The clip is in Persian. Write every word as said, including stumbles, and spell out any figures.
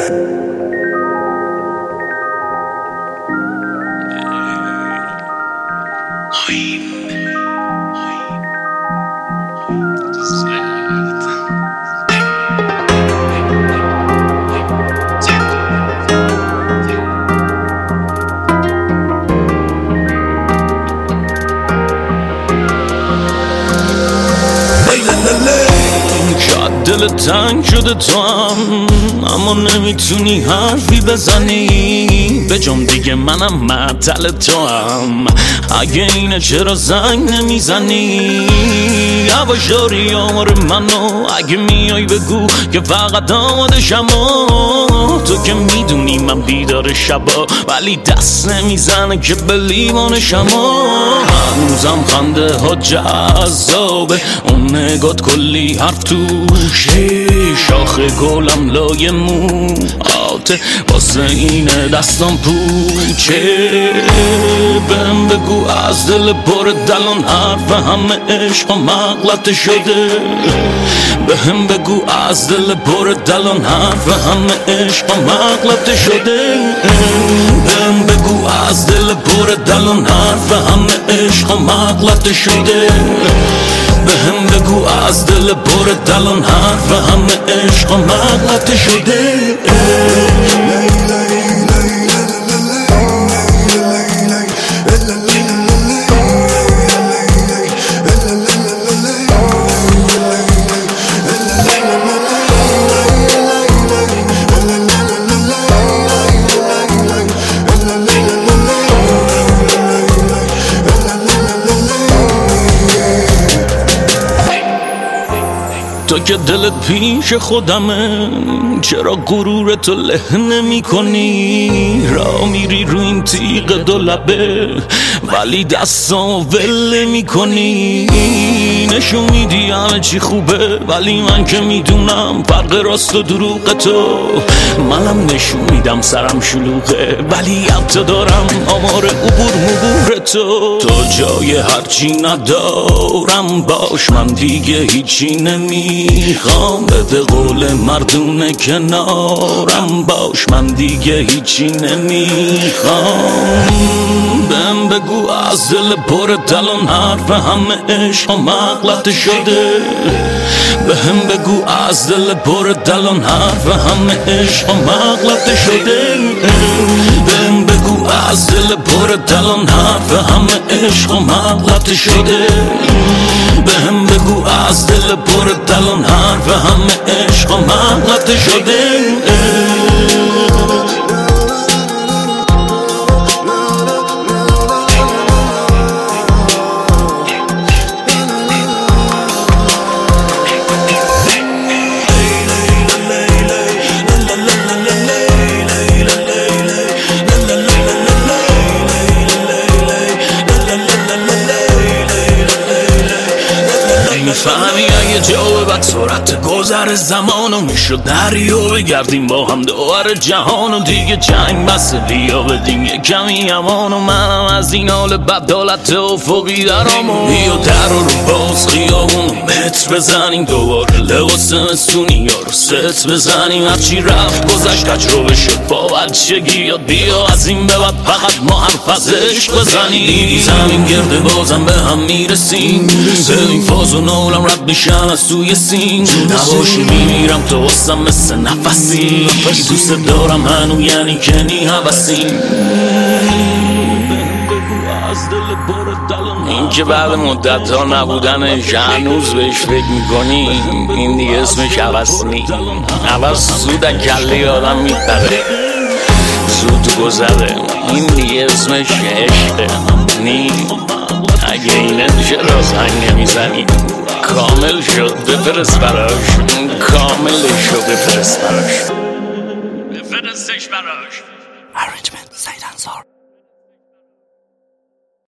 دل تنگ شده تو هم، اما نمیتونی حرفی بزنی به جام دیگه منم معطل تو هم. اگه اینه چرا زنگ نمیزنی؟ یواشاری آمار منو اگه میای بگو که فقط آمادشم. تو که میدونی من بیدار شبا ولی دست نمیزنه که به لیوانشم. هنوزم خنده ها جذابه، اون نگات کلی حرف توشه، شاخ گلم لای موهاته واسه اینه دستم پوچه. بهم بگو از دل پر دلان حرف همه عشق مغلطه شده. بهم بگو از دل پر دلان حرف همه عشق مغلطه شده. بهم بگو از دل پر دلان حرف همه عشق مغلطه شده. بهم بگو از دل پر دلان حرف همه عشق مغلطه شده. تو که دلت پیش خودمه، چرا غرور تو له نمی کنی؟ را میری رو این تیغ دو لبه ولی دستامو ول نمی کنی. نشون میدی همه چی خوبه ولی من که میدونم فرق راست و دروغ تو. منم نشون میدم سرم شلوغه ولی حتی دارم آمار عبور مبور تو. تو جای هرچی ندارم باش، من دیگه هیچی نمیخوام. به قول مردونه کنارم باش، من دیگه هیچی نمیخوام. بهم بگو از دل پر دلان حرف همه عشق مغلطه شده. بهم بگو از دل پر دلان حرف همه عشق مغلطه شده. بهم بگو از دل پر دلان حرف همه عشق مغلطه شده. بهم بگو از دل پر دلان حرف همه عشق مغلطه شده. میفهمی اگه جا بعد سرعت گذر زمانو میشد دریا بگردیم با هم دوباره جهانو. دیگه جنگ بس بیا بدیم یه کمی امانو. منم از این حال بدالت افقی درامو. بیا در رو باز خیابونو متر بزنیم دوباره لباس مستونی یا رو ست بزنیم. هرچی رفت گذشت تجربه شد با بچگی یاد. بیا از این به بعد فقط ما حرف از عشق بزنیم. دیدی زمین گرده بازم به هم میرسیم. ببین فاز و نولم رد میشن از توی سین. نباشی میمیرم تو واسم مثل نفسی. دوست دارم هنو یعنی کنی حوثیم. این که بعد مدت ها نبودنش هنوز بهش فکر میکنی، این دیگه اسمش حوث نی. حوث زود کله آدم میپره، زود گذره. این دیگه اسمش عشقه نی. اگه اینه چرا زنگ نمیزنی؟ کامل شد بفرست براش، کامل شد بفرست براش، بفرستش براش.